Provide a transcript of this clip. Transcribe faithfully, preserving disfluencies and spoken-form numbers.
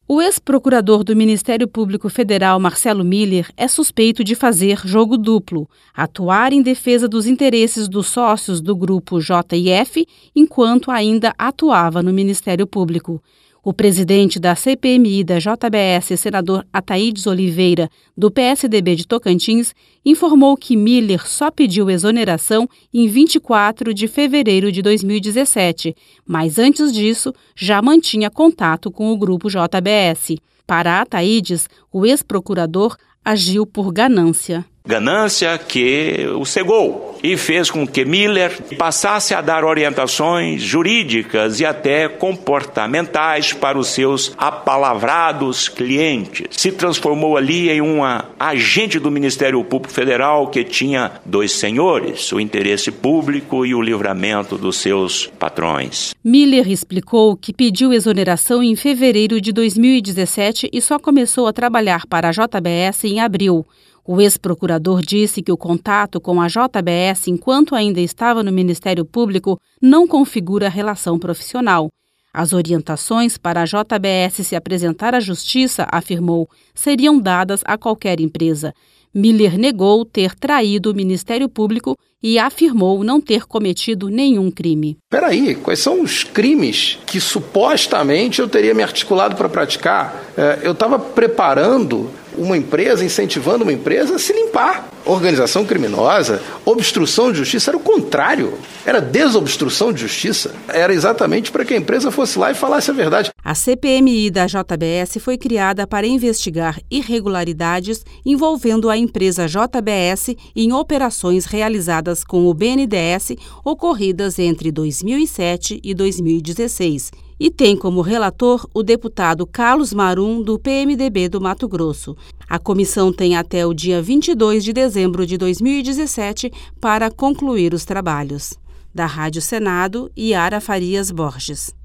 O ex-procurador do Ministério Público Federal, Marcelo Miller, é suspeito de fazer jogo duplo, atuar em defesa dos interesses dos sócios do grupo J e F, enquanto ainda atuava no Ministério Público. O presidente da C P M I da J B S, senador Ataídes Oliveira, do P S D B de Tocantins, informou que Miller só pediu exoneração em vinte e quatro de fevereiro de dois mil e dezessete, mas antes disso já mantinha contato com o grupo J B S. Para Ataídes, o ex-procurador agiu por ganância. Ganância que o cegou e fez com que Miller passasse a dar orientações jurídicas e até comportamentais para os seus apalavrados clientes. Se transformou ali em um agente do Ministério Público Federal que tinha dois senhores, o interesse público e o livramento dos seus patrões. Miller explicou que pediu exoneração em fevereiro de dois mil e dezessete e só começou a trabalhar para a J B S em abril. O ex-procurador disse que o contato com a J B S enquanto ainda estava no Ministério Público não configura relação profissional. As orientações para a J B S se apresentar à Justiça, afirmou, seriam dadas a qualquer empresa. Miller negou ter traído o Ministério Público e afirmou não ter cometido nenhum crime. Peraí, quais são os crimes que supostamente eu teria me articulado para praticar? É, eu estava preparando uma empresa, incentivando uma empresa a se limpar. Organização criminosa, obstrução de justiça, era o contrário. Era desobstrução de justiça. Era exatamente para que a empresa fosse lá e falasse a verdade. A C P M I da J B S foi criada para investigar irregularidades envolvendo a empresa J B S em operações realizadas com o B N D E S ocorridas entre dois mil e sete e dois mil e dezesseis. E tem como relator o deputado Carlos Marum, do P M D B do Mato Grosso. A comissão tem até o dia vinte e dois de dezembro de dois mil e dezessete para concluir os trabalhos. Da Rádio Senado, Yara Farias Borges.